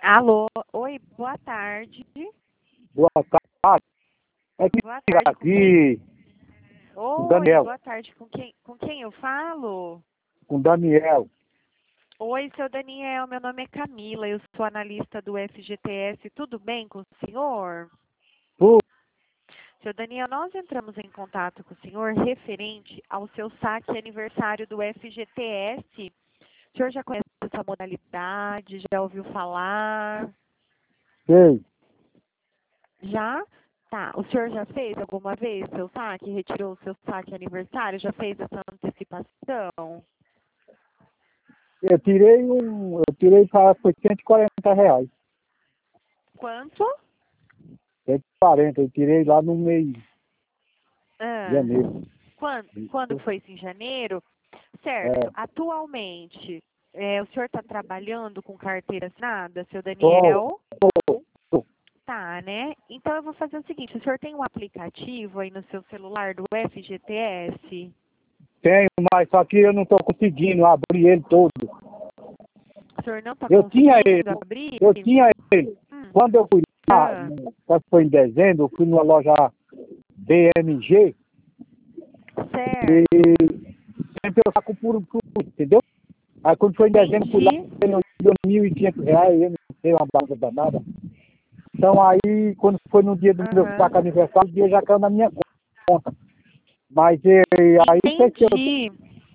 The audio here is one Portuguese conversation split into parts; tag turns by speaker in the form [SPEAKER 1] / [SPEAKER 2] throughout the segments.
[SPEAKER 1] Alô, oi, boa tarde.
[SPEAKER 2] Boa tarde. É que
[SPEAKER 1] Boa tarde, com quem?
[SPEAKER 2] aqui com
[SPEAKER 1] Oi,
[SPEAKER 2] Daniel,
[SPEAKER 1] boa tarde, com quem eu falo?
[SPEAKER 2] com Daniel.
[SPEAKER 1] Oi, seu Daniel, meu nome é Camila, eu sou analista do FGTS, tudo bem com o senhor?
[SPEAKER 2] Pô,
[SPEAKER 1] Seu Daniel, nós entramos em contato com o senhor referente ao seu saque aniversário do FGTS. O senhor já conhece essa modalidade, já ouviu falar?
[SPEAKER 2] sei.
[SPEAKER 1] Já? Tá. O senhor já fez alguma vez seu saque? Retirou o seu saque aniversário? Já fez essa antecipação?
[SPEAKER 2] Eu tirei para foi R$ 140.
[SPEAKER 1] Quanto?
[SPEAKER 2] 140, eu tirei lá no mês de
[SPEAKER 1] Ah,
[SPEAKER 2] janeiro.
[SPEAKER 1] quando foi isso? Em janeiro? Certo.
[SPEAKER 2] É,
[SPEAKER 1] Atualmente, o senhor está trabalhando com carteira assinada, seu
[SPEAKER 2] tô,
[SPEAKER 1] Daniel?
[SPEAKER 2] tô.
[SPEAKER 1] Tá, né? Então eu vou fazer o seguinte, o senhor tem um aplicativo aí no seu celular do FGTS?
[SPEAKER 2] Tenho, mas só que eu não estou conseguindo abrir ele todo.
[SPEAKER 1] O senhor não está
[SPEAKER 2] Eu tinha ele,
[SPEAKER 1] conseguindo abrir?
[SPEAKER 2] eu tinha ele.
[SPEAKER 1] Hum.
[SPEAKER 2] Quando eu fui lá,
[SPEAKER 1] Ah,
[SPEAKER 2] acho que foi em dezembro, eu fui numa loja BMG
[SPEAKER 1] certo.
[SPEAKER 2] e sempre eu saco por, entendeu? Aí quando foi em dezembro, fui lá,
[SPEAKER 1] Entendi.
[SPEAKER 2] ele deu R$ 1.500, eu não sei, uma barra danada. Então aí, quando foi no dia do meu
[SPEAKER 1] Aham.
[SPEAKER 2] saco aniversário, o dia já caiu na minha conta. Mas aí fechou.
[SPEAKER 1] Entendi.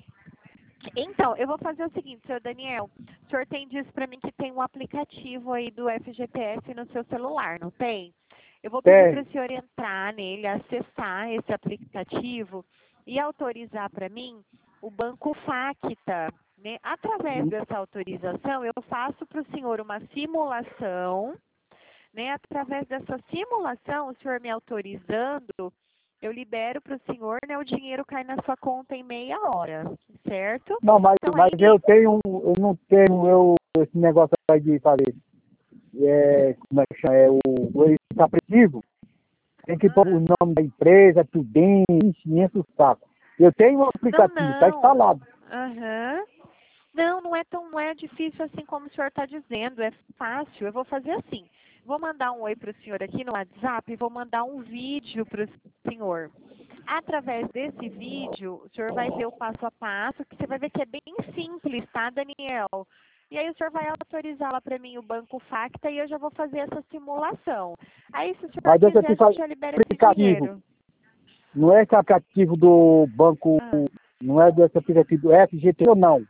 [SPEAKER 1] Então, eu vou fazer o seguinte, senhor Daniel. O senhor tem dito para mim que tem um aplicativo aí do FGTS no seu celular, não tem? Eu vou pedir para
[SPEAKER 2] Tem.
[SPEAKER 1] o senhor entrar nele, acessar esse aplicativo e autorizar para mim o Banco Facta, né? Através dessa autorização, eu faço para o senhor uma simulação, né? Através dessa simulação, o senhor me autorizando, eu libero para o senhor, né? O dinheiro cai na sua conta em meia hora, certo?
[SPEAKER 2] Não, mas,
[SPEAKER 1] Então
[SPEAKER 2] mas
[SPEAKER 1] aí
[SPEAKER 2] eu tenho, eu não tenho esse negócio aí de fazer, como é que chama, esse aplicativo, tem que pôr o
[SPEAKER 1] Ah,
[SPEAKER 2] nome da empresa, tudo bem, enche o saco. Eu tenho um
[SPEAKER 1] não,
[SPEAKER 2] aplicativo, está
[SPEAKER 1] não.
[SPEAKER 2] instalado.
[SPEAKER 1] Aham. Não, não é difícil assim como o senhor está dizendo, é fácil. Eu vou fazer assim. Vou mandar um oi para o senhor aqui no WhatsApp e vou mandar um vídeo para o senhor. Através desse vídeo, o senhor vai ver o passo a passo, que você vai ver que é bem simples, tá, Daniel? E aí o senhor vai autorizar lá para mim o Banco Facta e eu já vou fazer essa simulação. Aí, se o senhor
[SPEAKER 2] Mas esse
[SPEAKER 1] quiser, a gente já libera esse
[SPEAKER 2] aplicativo,
[SPEAKER 1] dinheiro.
[SPEAKER 2] não é esse aplicativo do banco,
[SPEAKER 1] Ah.
[SPEAKER 2] não é desse aplicativo do FGT ou não?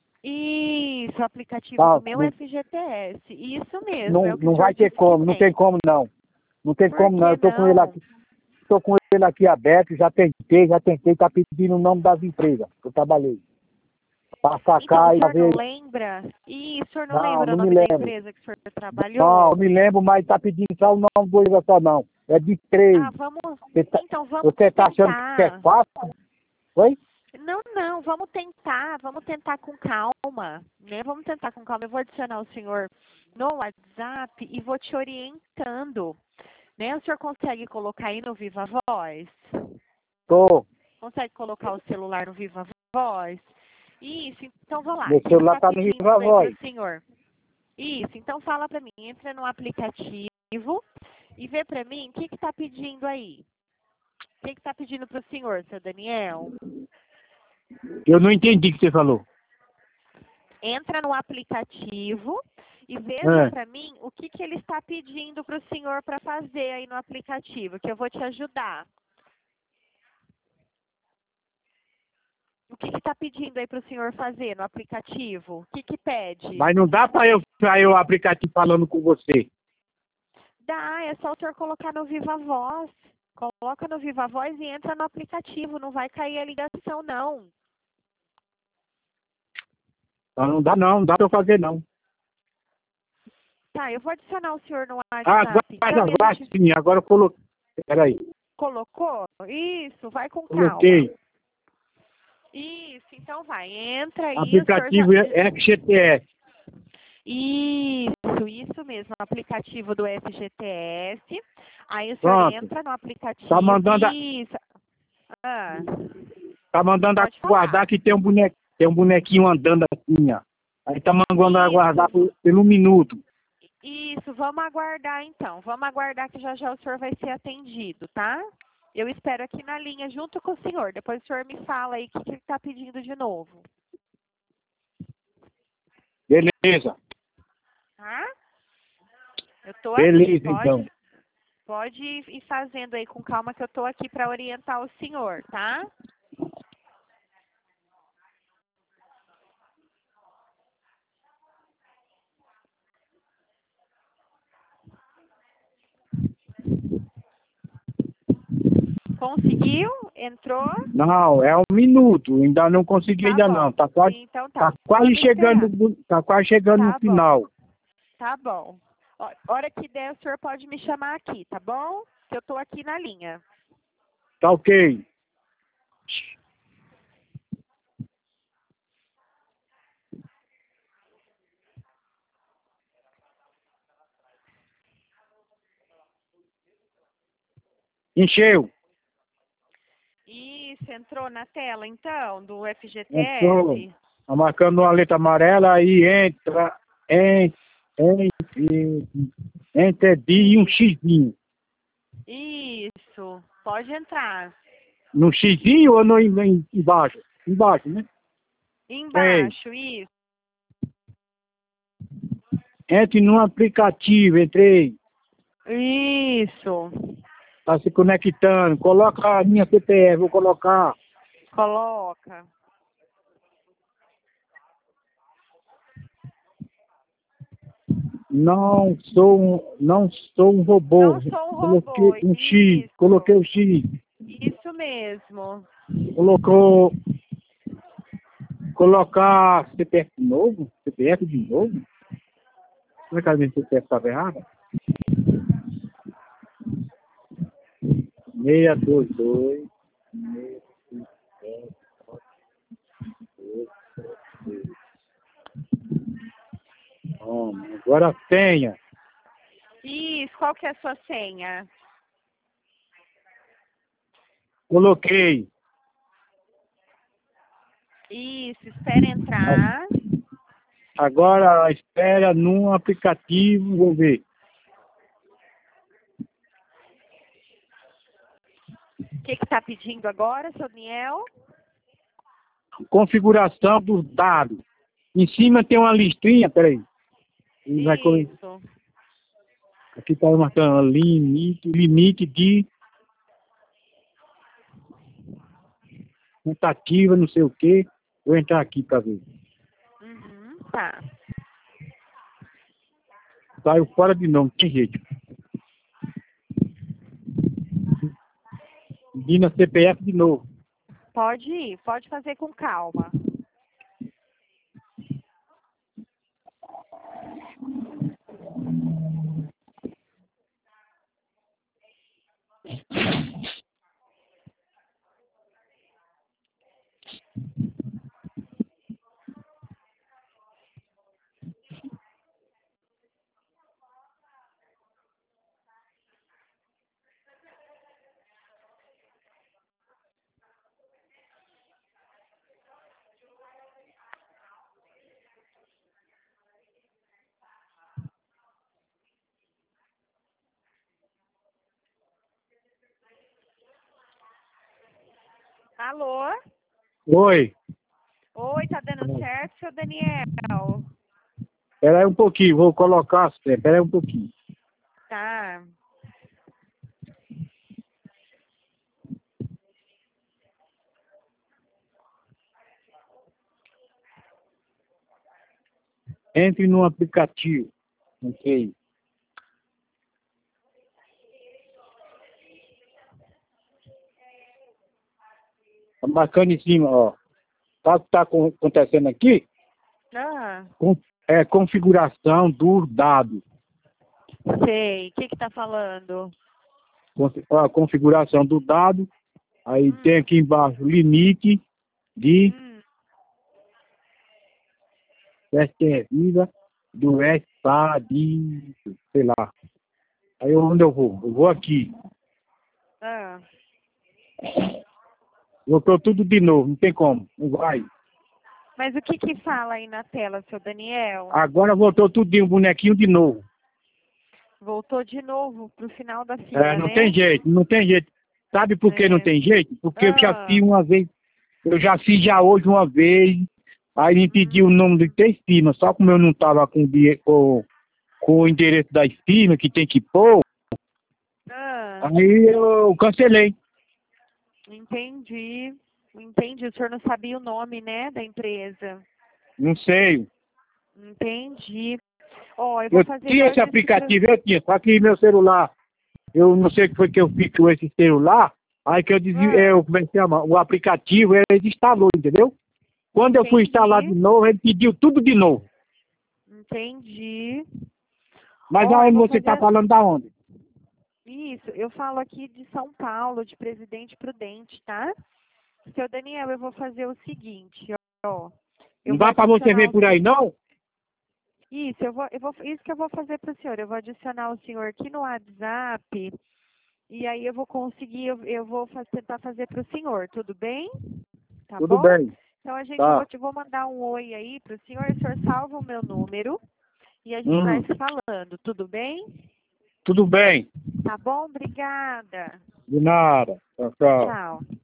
[SPEAKER 1] Isso, o aplicativo do
[SPEAKER 2] Tá,
[SPEAKER 1] meu
[SPEAKER 2] não,
[SPEAKER 1] FGTS. Isso mesmo, é
[SPEAKER 2] não,
[SPEAKER 1] o que o
[SPEAKER 2] não
[SPEAKER 1] senhor
[SPEAKER 2] vai ter
[SPEAKER 1] disse que
[SPEAKER 2] como, não tem
[SPEAKER 1] tem.
[SPEAKER 2] como não. Não tem
[SPEAKER 1] Por
[SPEAKER 2] como não.
[SPEAKER 1] que
[SPEAKER 2] Eu
[SPEAKER 1] não?
[SPEAKER 2] tô com ele aqui aberto, já tentei, tá pedindo o nome das empresas que eu trabalhei. Pra
[SPEAKER 1] Então, o
[SPEAKER 2] sacar e pra
[SPEAKER 1] senhor não
[SPEAKER 2] ver.
[SPEAKER 1] lembra? Ih, o senhor não
[SPEAKER 2] Não,
[SPEAKER 1] lembra o
[SPEAKER 2] não me
[SPEAKER 1] nome da
[SPEAKER 2] lembro.
[SPEAKER 1] empresa que o senhor
[SPEAKER 2] Não,
[SPEAKER 1] trabalhou?
[SPEAKER 2] me lembro, mas tá pedindo só o nome do empresa só não. É de três.
[SPEAKER 1] Ah, vamos.
[SPEAKER 2] Você tá,
[SPEAKER 1] Então, vamos
[SPEAKER 2] você tá achando que é
[SPEAKER 1] tentar.
[SPEAKER 2] fácil? Oi?
[SPEAKER 1] Não, não, vamos tentar com calma, né? Vamos tentar com calma. Eu vou adicionar o senhor no WhatsApp e vou te orientando, né? O senhor consegue colocar aí no Viva Voz?
[SPEAKER 2] Tô.
[SPEAKER 1] Consegue colocar o celular no Viva Voz? Isso, então vamos lá. O
[SPEAKER 2] Meu
[SPEAKER 1] que
[SPEAKER 2] celular
[SPEAKER 1] está
[SPEAKER 2] tá no
[SPEAKER 1] pedindo
[SPEAKER 2] Viva
[SPEAKER 1] aí para o
[SPEAKER 2] Voz.
[SPEAKER 1] senhor? Isso, então fala para mim. Entra no aplicativo e vê para mim o que está pedindo aí. O que está pedindo para o senhor, seu Daniel?
[SPEAKER 2] Eu não entendi o que você falou.
[SPEAKER 1] Entra no aplicativo e veja
[SPEAKER 2] É.
[SPEAKER 1] para mim o que ele está pedindo para o senhor para fazer aí no aplicativo, que eu vou te ajudar. O que está pedindo aí para o senhor fazer no aplicativo? O que pede?
[SPEAKER 2] Mas não dá pra eu sair o aplicativo falando com você.
[SPEAKER 1] Dá, é só o senhor colocar no Viva Voz. Coloca no Viva Voz e entra no aplicativo, não vai cair a ligação, não.
[SPEAKER 2] Não dá não, não dá pra eu fazer não.
[SPEAKER 1] Tá, eu vou adicionar o senhor no
[SPEAKER 2] Ah,
[SPEAKER 1] WhatsApp, então, e a
[SPEAKER 2] agora
[SPEAKER 1] gente
[SPEAKER 2] sim, agora eu coloquei. Peraí,
[SPEAKER 1] colocou? Isso, vai com calma.
[SPEAKER 2] coloquei.
[SPEAKER 1] Isso, então vai, entra aí, o senhor já...
[SPEAKER 2] Aplicativo FGTS.
[SPEAKER 1] Isso mesmo, aplicativo do FGTS. Aí o senhor
[SPEAKER 2] Pronto.
[SPEAKER 1] entra no aplicativo.
[SPEAKER 2] Tá mandando,
[SPEAKER 1] Isso. Ah,
[SPEAKER 2] tá mandando
[SPEAKER 1] pode
[SPEAKER 2] aguardar
[SPEAKER 1] falar.
[SPEAKER 2] que tem um bonequinho andando assim, ó. Aí tá mandando
[SPEAKER 1] Isso.
[SPEAKER 2] aguardar pelo minuto.
[SPEAKER 1] Isso, vamos aguardar então. Vamos aguardar que já já o senhor vai ser atendido, tá? Eu espero aqui na linha junto com o senhor. Depois o senhor me fala aí o que ele está pedindo de novo.
[SPEAKER 2] Beleza.
[SPEAKER 1] Tá? Eu tô
[SPEAKER 2] Beleza,
[SPEAKER 1] aqui.
[SPEAKER 2] então.
[SPEAKER 1] Pode ir fazendo aí com calma que eu tô aqui para orientar o senhor, tá? Conseguiu? Entrou?
[SPEAKER 2] Não, é 1 minuto. Ainda não consegui
[SPEAKER 1] Tá
[SPEAKER 2] ainda
[SPEAKER 1] bom.
[SPEAKER 2] não. Tá quase,
[SPEAKER 1] Então
[SPEAKER 2] tá
[SPEAKER 1] tá.
[SPEAKER 2] quase
[SPEAKER 1] Vamos esperar.
[SPEAKER 2] chegando, tá quase chegando no
[SPEAKER 1] Tá bom.
[SPEAKER 2] final.
[SPEAKER 1] Tá bom. Hora que der, o senhor pode me chamar aqui, tá bom? Que eu tô aqui na linha.
[SPEAKER 2] Tá ok. Encheu.
[SPEAKER 1] Isso, entrou na tela então, do
[SPEAKER 2] Entrou.
[SPEAKER 1] FGTS?
[SPEAKER 2] Tá marcando uma letra amarela, aí entra, enter e um xizinho.
[SPEAKER 1] Isso, pode entrar.
[SPEAKER 2] No xizinho ou no embaixo? Embaixo, né? Ei,
[SPEAKER 1] Embaixo, isso.
[SPEAKER 2] entre no aplicativo, entrei.
[SPEAKER 1] Isso.
[SPEAKER 2] Tá se conectando. Coloca a minha CPF, vou colocar.
[SPEAKER 1] Coloca.
[SPEAKER 2] Não sou um robô.
[SPEAKER 1] Não sou um robô.
[SPEAKER 2] Coloquei um X, coloquei
[SPEAKER 1] Isso.
[SPEAKER 2] o X.
[SPEAKER 1] Isso mesmo.
[SPEAKER 2] Colocou, colocar CPF de novo? CPF de novo? Será que a minha CPF estava errada? 622 657 872. Agora a senha.
[SPEAKER 1] Isso, qual que é a sua senha?
[SPEAKER 2] Coloquei.
[SPEAKER 1] Isso, espera entrar.
[SPEAKER 2] Agora espera num aplicativo, vou ver.
[SPEAKER 1] O que está pedindo agora, seu Daniel?
[SPEAKER 2] Configuração dos dados. Em cima tem uma listinha, peraí.
[SPEAKER 1] Isso.
[SPEAKER 2] Aqui está marcando limite de tentativa, não sei o que. Vou entrar aqui para ver.
[SPEAKER 1] Uhum, tá.
[SPEAKER 2] Saiu fora de novo, tem jeito. Pedindo a CPF de novo.
[SPEAKER 1] Pode ir, pode fazer com calma. Alô?
[SPEAKER 2] Oi.
[SPEAKER 1] Oi, tá dando certo, seu Daniel?
[SPEAKER 2] Espera aí um pouquinho, vou colocar. Espera aí um pouquinho.
[SPEAKER 1] Tá.
[SPEAKER 2] Entre no aplicativo. Ok. Tá marcando em cima, ó. Sabe o que está acontecendo aqui?
[SPEAKER 1] Ah,
[SPEAKER 2] É configuração dos dados.
[SPEAKER 1] sei. O que tá falando?
[SPEAKER 2] A configuração do dado. Aí tem aqui embaixo limite de tentativa do estadio, sei lá. Aí onde eu vou? Eu vou aqui.
[SPEAKER 1] Ah.
[SPEAKER 2] Voltou tudo de novo, não tem como. Não vai.
[SPEAKER 1] Mas o que fala aí na tela, seu Daniel?
[SPEAKER 2] Agora voltou tudo de um bonequinho de novo.
[SPEAKER 1] Voltou de novo pro final da fila,
[SPEAKER 2] Não
[SPEAKER 1] né?
[SPEAKER 2] tem jeito, não tem jeito. Sabe por que não tem jeito? Porque eu já fiz uma vez, eu já fiz já hoje uma vez, aí me pediu o nome de 3 firmas, só como eu não estava com o endereço das firmas que tem que pôr, aí eu cancelei.
[SPEAKER 1] Entendi. Entendi. O senhor não sabia o nome, né, da empresa.
[SPEAKER 2] Não sei.
[SPEAKER 1] Entendi. Ó, eu vou fazer
[SPEAKER 2] tinha esse aplicativo, eu tinha, só que meu celular, eu não sei o que foi que eu fiz com esse celular, aí que eu dizia, eu comecei a chamar, o aplicativo ele desinstalou, entendeu? Quando eu fui instalar de novo, ele pediu tudo de novo.
[SPEAKER 1] Entendi.
[SPEAKER 2] Mas
[SPEAKER 1] Ó,
[SPEAKER 2] aí
[SPEAKER 1] eu vou
[SPEAKER 2] você está
[SPEAKER 1] fazer
[SPEAKER 2] falando da onde?
[SPEAKER 1] Isso, eu falo aqui de São Paulo, de Presidente Prudente, tá? Seu Daniel, eu vou fazer o seguinte, ó. Eu
[SPEAKER 2] Não
[SPEAKER 1] vou
[SPEAKER 2] dá para você
[SPEAKER 1] adicionar
[SPEAKER 2] ver por aí, não?
[SPEAKER 1] Isso, isso que eu vou fazer para o senhor. Eu vou adicionar o senhor aqui no WhatsApp e aí eu vou conseguir, eu vou tentar fazer para o senhor, tudo bem? Tá
[SPEAKER 2] Tudo
[SPEAKER 1] bom?
[SPEAKER 2] bem.
[SPEAKER 1] Então a gente,
[SPEAKER 2] Tá.
[SPEAKER 1] vou mandar um oi aí para o senhor salva o meu número e a gente vai se falando, tudo bem?
[SPEAKER 2] Tudo bem.
[SPEAKER 1] Tá bom? Obrigada.
[SPEAKER 2] De nada. Tchau, tchau.
[SPEAKER 1] Tchau.